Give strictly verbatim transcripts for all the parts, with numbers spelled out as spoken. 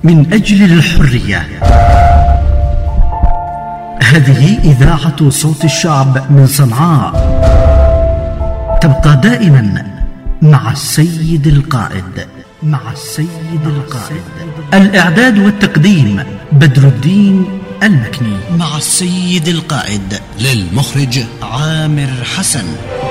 من أجل الحرية. هذه إذاعة صوت الشعب من صنعاء، تبقى دائما مع السيد القائد. مع السيد القائد. الإعداد والتقديم بدر الدين المكني. مع السيد القائد للمخرج عامر حسن.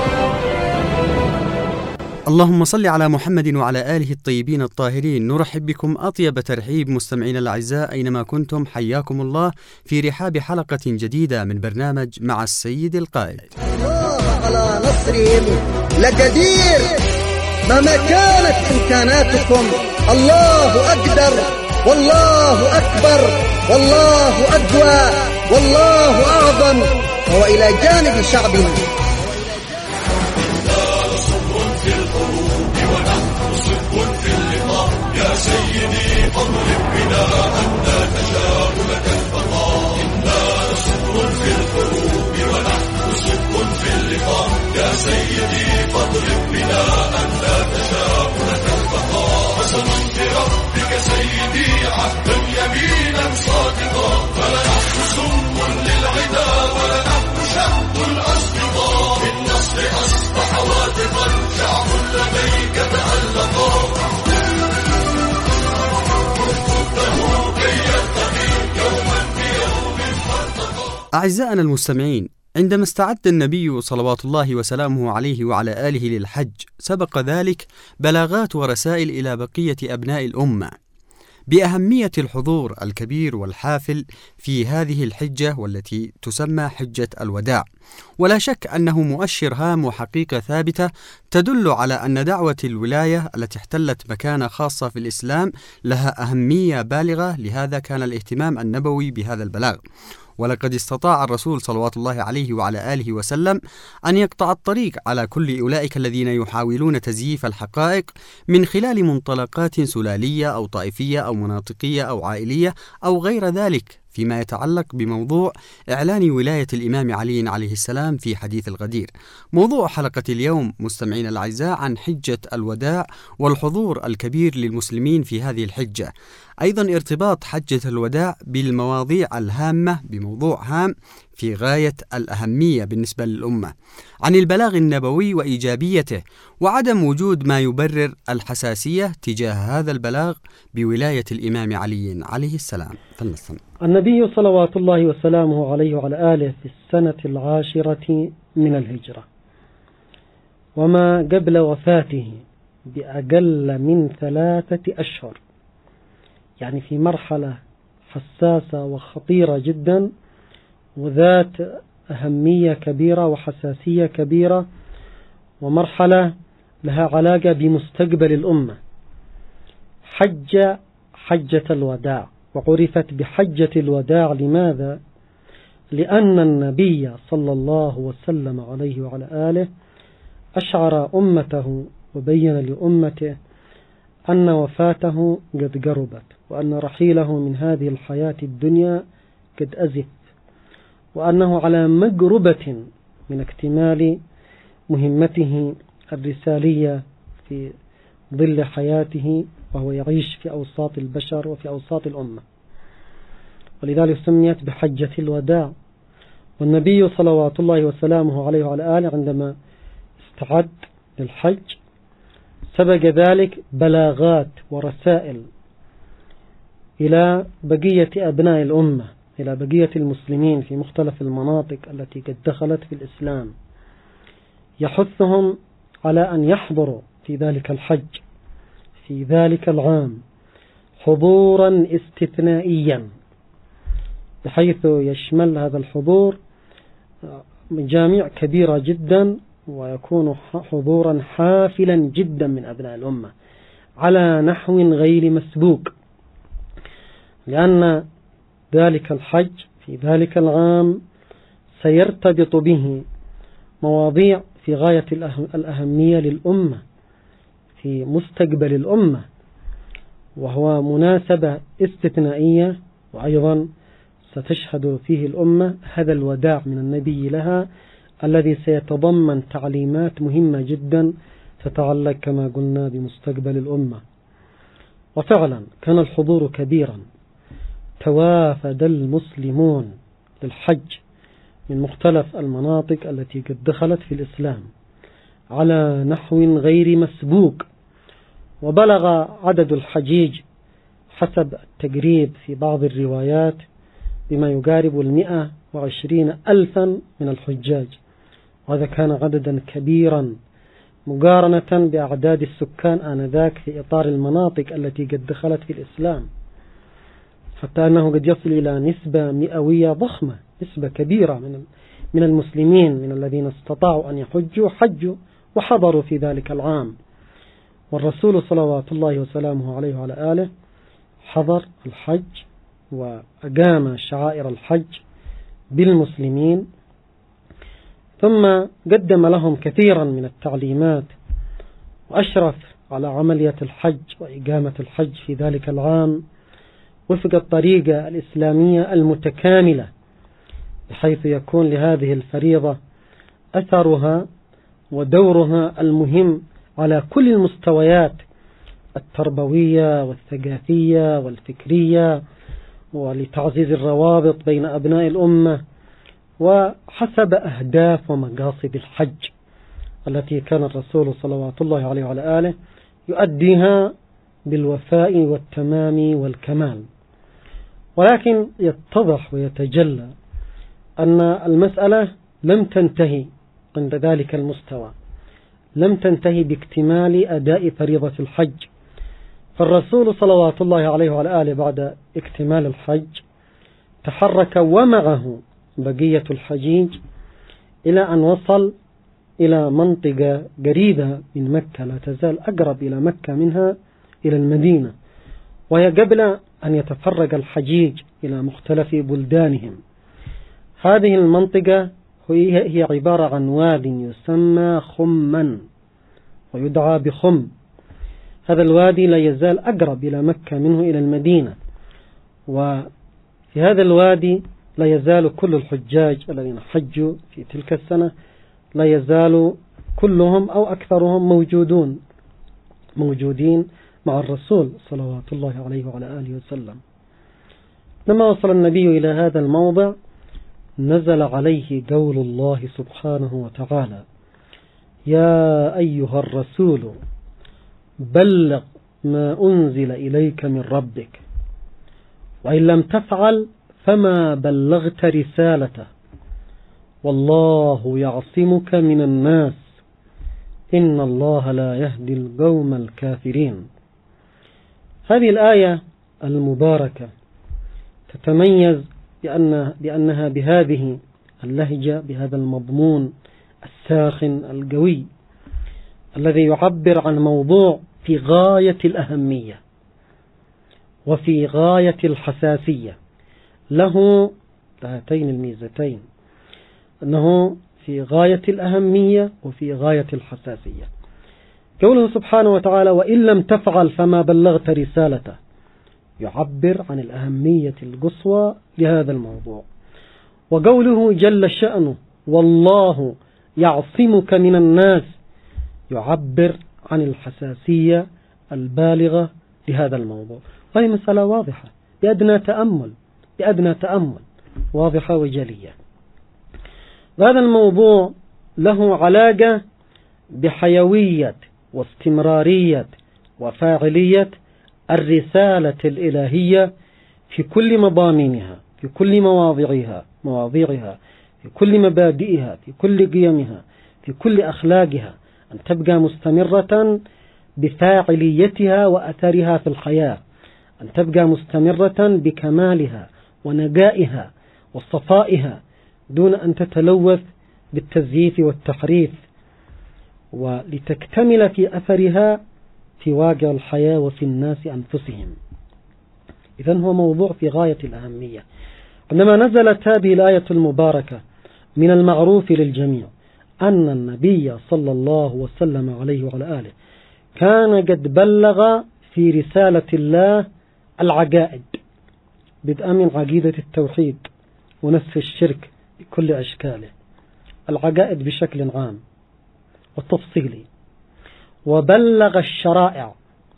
اللهم صل على محمد وعلى آله الطيبين الطاهرين. نرحب بكم أطيب ترحيب مستمعين الأعزاء أينما كنتم، حياكم الله في رحاب حلقة جديدة من برنامج مع السيد القائد. الله على نصرهم لقدير، مهما كانت إمكاناتكم الله أقدر والله أكبر والله أقوى والله أعظم، وهو إلى جانب شعبنا. يا سيدي فاضرب بنا أن لا تشاء لك البقاء، إنا صبر في الحروب ونحن صدق في اللقاء. يا سيدي فاضرب بنا أن لا تشاء لك البقاء، قسم بربك سيدي عهدا يمينا صادقا، فلنحن سم للعدا ولنحن شهد الأصدقاء. بالنصر أصبح واثقا شعب لديك تألقا. أعزائنا المستمعين، عندما استعد النبي صلوات الله وسلامه عليه وعلى آله للحج، سبق ذلك بلاغات ورسائل إلى بقية أبناء الأمة بأهمية الحضور الكبير والحافل في هذه الحجة والتي تسمى حجة الوداع. ولا شك أنه مؤشر هام وحقيقة ثابتة تدل على أن دعوة الولاية التي احتلت مكانة خاصة في الإسلام لها أهمية بالغة، لهذا كان الاهتمام النبوي بهذا البلاغ. ولقد استطاع الرسول صلوات الله عليه وعلى آله وسلم أن يقطع الطريق على كل أولئك الذين يحاولون تزييف الحقائق من خلال منطلقات سلالية أو طائفية أو مناطقية أو عائلية أو غير ذلك، فيما يتعلق بموضوع إعلان ولاية الإمام علي عليه السلام في حديث الغدير. موضوع حلقة اليوم مستمعين الأعزاء عن حجة الوداع والحضور الكبير للمسلمين في هذه الحجة، أيضا ارتباط حجة الوداع بالمواضيع الهامة بموضوع هام في غاية الأهمية بالنسبة للأمة عن البلاغ النبوي وإيجابيته، وعدم وجود ما يبرر الحساسية تجاه هذا البلاغ بولاية الإمام علي عليه السلام. فلنستمع. النبي صلوات الله وسلامه عليه وعلى آله في السنة العاشرة من الهجرة، وما قبل وفاته بأقل من ثلاثة أشهر، يعني في مرحلة حساسة وخطيرة جدا وذات أهمية كبيرة وحساسية كبيرة، ومرحلة لها علاقة بمستقبل الأمة. حج حجة الوداع، وعرفت بحجة الوداع لماذا؟ لأن النبي صلى الله وسلم عليه وعلى آله أشعر أمته وبين لأمته أن وفاته قد قربت، وأن رحيله من هذه الحياة الدنيا قد أزف، وأنه على مقربة من اكتمال مهمته الرسالية في ظل حياته، وهو يعيش في أوساط البشر وفي أوساط الأمة، ولذلك سميت بحجة الوداع. والنبي صلوات الله وسلامه عليه وعلى آله عندما استعد للحج سبق ذلك بلاغات ورسائل إلى بقية أبناء الأمة، إلى بقية المسلمين في مختلف المناطق التي قد دخلت في الإسلام، يحثهم على أن يحضروا في ذلك الحج في ذلك العام حضورا استثنائيا، بحيث يشمل هذا الحضور مجاميع كبيرة جدا، ويكون حضورا حافلا جدا من أبناء الأمة على نحو غير مسبوق، لأن ذلك الحج في ذلك العام سيرتبط به مواضيع في غاية الأهمية للأمة في مستقبل الأمة، وهو مناسبة استثنائية، وأيضا ستشهد فيه الأمة هذا الوداع من النبي لها الذي سيتضمن تعليمات مهمة جدا تتعلق كما قلنا بمستقبل الأمة. وفعلا كان الحضور كبيرا، توافد المسلمون للحج من مختلف المناطق التي قد دخلت في الإسلام على نحو غير مسبوق، وبلغ عدد الحجيج حسب التقريب في بعض الروايات بما يقارب المئة وعشرين ألفا من الحجاج، وهذا كان عددا كبيرا مقارنة بأعداد السكان آنذاك في إطار المناطق التي قد دخلت في الإسلام، حتى أنه قد يصل إلى نسبة مئوية ضخمة، نسبة كبيرة من من المسلمين من الذين استطاعوا أن يحجوا حجوا وحضروا في ذلك العام. والرسول صلوات الله وسلامه عليه وعلى آله حضر الحج وأقام شعائر الحج بالمسلمين، ثم قدم لهم كثيرا من التعليمات، وأشرف على عملية الحج وإقامة الحج في ذلك العام وفق الطريقة الإسلامية المتكاملة، بحيث يكون لهذه الفريضة أثرها ودورها المهم على كل المستويات التربوية والثقافية والفكرية، ولتعزيز الروابط بين أبناء الأمة، وحسب أهداف ومقاصد الحج التي كان الرسول صلوات الله عليه وعلى آله يؤديها بالوفاء والتمام والكمال. ولكن يتضح ويتجلى أن المسألة لم تنتهي عند ذلك المستوى، لم تنتهي باكتمال أداء فريضة الحج، فالرسول صلوات الله عليه وعلى آله بعد اكتمال الحج تحرك ومعه بقية الحجيج إلى أن وصل إلى منطقة قريبة من مكة، لا تزال أقرب إلى مكة منها إلى المدينة، وهي قبل أن يتفرق الحجيج إلى مختلف بلدانهم. هذه المنطقة هي عبارة عن واد يسمى خما ويدعى بخم. هذا الوادي لا يزال أقرب إلى مكة منه إلى المدينة، وفي هذا الوادي لا يزال كل الحجاج الذين حجوا في تلك السنة لا يزال كلهم أو أكثرهم موجودون موجودين مع الرسول صلوات الله عليه وعلى آله وسلم. لما وصل النبي إلى هذا الموضع نزل عليه قول الله سبحانه وتعالى: يا أيها الرسول بلغ ما أنزل إليك من ربك وإن لم تفعل فما بلغت رسالته والله يعصمك من الناس إن الله لا يهدي القوم الكافرين. هذه الآية المباركة تتميز بأن بأنها بهذه اللهجة، بهذا المضمون الساخن القوي الذي يعبر عن موضوع في غاية الأهمية وفي غاية الحساسية، له هاتين الميزتين، أنه في غاية الأهمية وفي غاية الحساسية. قوله سبحانه وتعالى: وإن لم تفعل فما بلغت رسالته، يعبر عن الأهمية القصوى لهذا الموضوع. وقوله جل شأنه: والله يعصمك من الناس، يعبر عن الحساسية البالغة لهذا الموضوع. وهي مسألة واضحة بأدنى تأمل بأدنى تأمل واضحة وجلية. هذا الموضوع له علاقة بحيوية واستمرارية وفاعلية الرسالة الإلهية في كل مضامينها، في كل مواضعها مواضيعها في كل مبادئها، في كل قيمها، في كل أخلاقها، أن تبقى مستمرة بفاعليتها وأثرها في الحياة، أن تبقى مستمرة بكمالها ونقائها وصفائها دون أن تتلوث بالتزييف والتحريف، ولتكتمل في أثرها في واقع الحياة وفي الناس أنفسهم. إذن هو موضوع في غاية الأهمية. عندما نزلت هذه الآية المباركة من المعروف للجميع أن النبي صلى الله وسلم عليه وعلى آله كان قد بلغ في رسالة الله العقائد، بدءا من عقيدة التوحيد ونفي الشرك بكل أشكاله، العقائد بشكل عام وتفصيلي، وبلغ الشرائع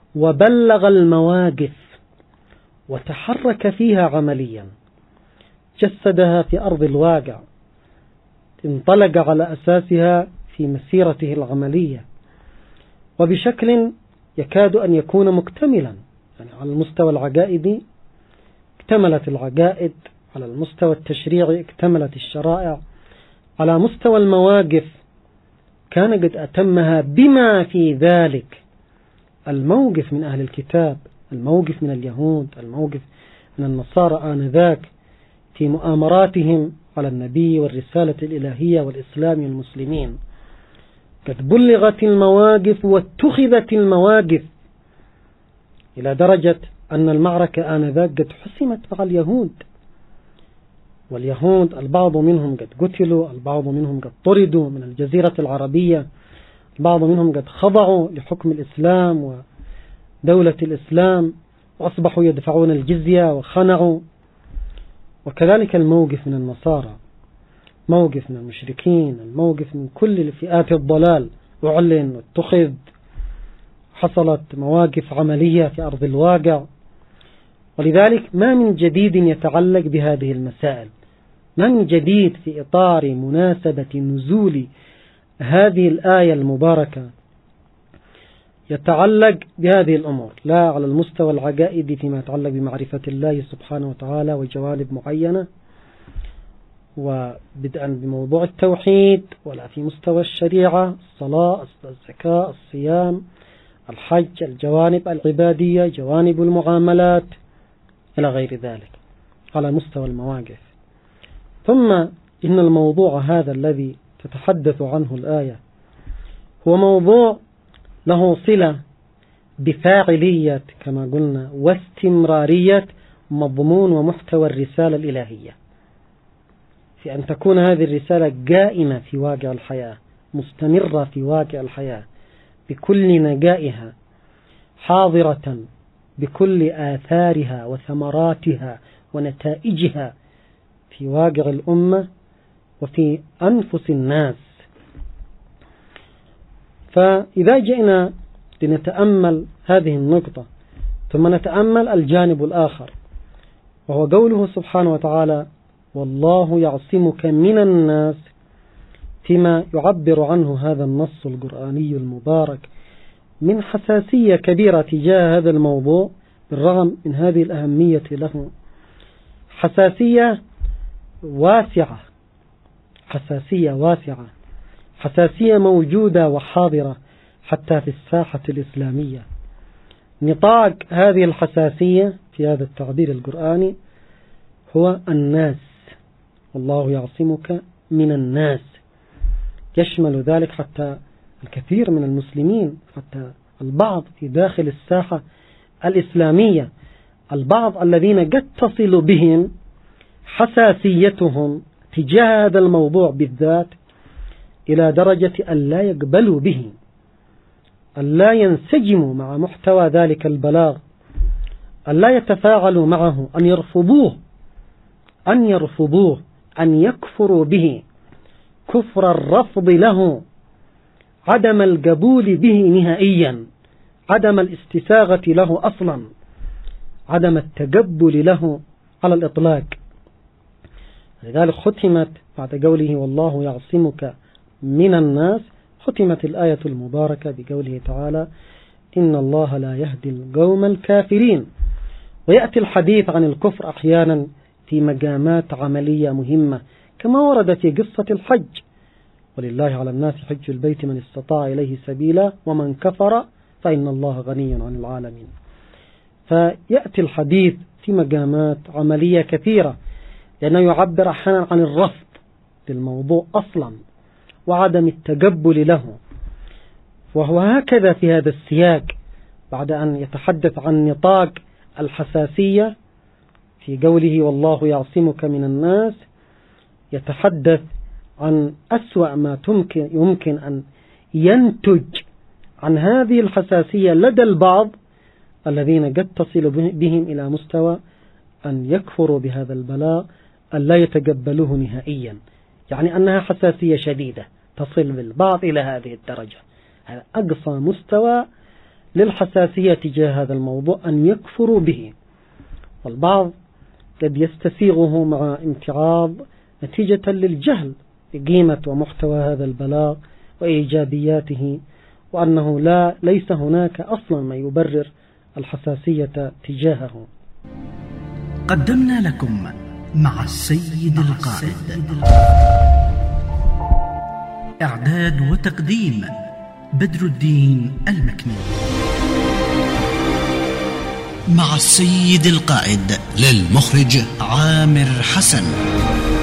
وبلغ المواقف وتحرك فيها عمليا، جسدها في أرض الواقع، انطلق على أساسها في مسيرته العملية، وبشكل يكاد أن يكون مكتملا. يعني على المستوى العقائدي اكتملت العقائد، على المستوى التشريعي اكتملت الشرائع، على مستوى المواقف كان قد أتمها، بما في ذلك الموقف من أهل الكتاب، الموقف من اليهود، الموقف من النصارى آنذاك في مؤامراتهم على النبي والرسالة الإلهية والإسلام والمسلمين. قد بلغت المواقف واتخذت المواقف إلى درجة أن المعركة آنذاك قد حسمت مع اليهود، واليهود البعض منهم قد قتلوا، البعض منهم قد طردوا من الجزيرة العربية، البعض منهم قد خضعوا لحكم الإسلام ودولة الإسلام وأصبحوا يدفعون الجزية وخنعوا. وكذلك الموقف من النصارى، موقف من المشركين، الموقف من كل الفئات الضلال أعلن واتخذ، حصلت مواقف عملية في أرض الواقع. ولذلك ما من جديد يتعلق بهذه المسائل، ما من جديد في إطار مناسبة نزول هذه الآية المباركة يتعلق بهذه الأمور، لا على المستوى العقائدي فيما يتعلق بمعرفة الله سبحانه وتعالى وجوانب معينة، وبدءا بموضوع التوحيد، ولا في مستوى الشريعة، الصلاة، الزكاة، الصيام، الحج، الجوانب العبادية، جوانب المعاملات إلى غير ذلك على مستوى المواقف. ثم إن الموضوع هذا الذي تتحدث عنه الآية هو موضوع له صلة بفاعلية كما قلنا واستمرارية مضمون ومحتوى الرسالة الإلهية، في أن تكون هذه الرسالة قائمة في واقع الحياة، مستمرة في واقع الحياة بكل نجائها، حاضرة بكل آثارها وثمراتها ونتائجها في واقع الأمة وفي أنفس الناس. فإذا جئنا لنتأمل هذه النقطة ثم نتأمل الجانب الآخر، وهو قوله سبحانه وتعالى: والله يعصمك من الناس، فيما يعبر عنه هذا النص القرآني المبارك من حساسية كبيرة تجاه هذا الموضوع بالرغم من هذه الأهمية له، حساسية واسعة، حساسية واسعة، حساسية موجودة وحاضرة حتى في الساحة الإسلامية. نطاق هذه الحساسية في هذا التعبير القرآني هو الناس، والله يعصمك من الناس، يشمل ذلك حتى الكثير من المسلمين، حتى البعض في داخل الساحة الإسلامية، البعض الذين قد تصل بهم حساسيتهم تجاه هذا الموضوع بالذات إلى درجة أن لا يقبلوا به، أن لا ينسجموا مع محتوى ذلك البلاغ، أن لا يتفاعلوا معه، أن يرفضوه أن يرفضوه أن يكفروا به كفر الرفض له، عدم القبول به نهائيا، عدم الاستساغة له أصلا، عدم التقبل له على الإطلاق. لذلك ختمت بعد قوله والله يعصمك من الناس، ختمت الآية المباركة بقوله تعالى: إن الله لا يهدي القوم الكافرين. ويأتي الحديث عن الكفر أحيانا في مقامات عملية مهمة كما ورد في قصة الحج: ولله على الناس حج البيت من استطاع إليه سبيلا ومن كفر فإن الله غني عن العالمين. فيأتي الحديث في مقامات عملية كثيرة لأنه يعبر أحيانا عن الرفض للموضوع أصلا وعدم التقبل له. وهو هكذا في هذا السياق بعد أن يتحدث عن نطاق الحساسية في قوله والله يعصمك من الناس، يتحدث عن أسوأ ما تمكن يمكن أن ينتج عن هذه الحساسية لدى البعض الذين قد تصل بهم إلى مستوى أن يكفروا بهذا البلاء، أن لا يتقبلوه نهائيا، يعني أنها حساسية شديدة تصل بالبعض إلى هذه الدرجة. هذا أقصى مستوى للحساسية تجاه هذا الموضوع أن يكفروا به، والبعض قد يستسيغه مع امتعاض نتيجة للجهل بقيمة ومحتوى هذا البلاغ وإيجابياته، وأنه لا ليس هناك أصلا ما يبرر الحساسية تجاهه. قدمنا لكم مع السيد القائد. إعداد وتقديم بدر الدين المكني. مع السيد القائد، للمخرج عامر حسن.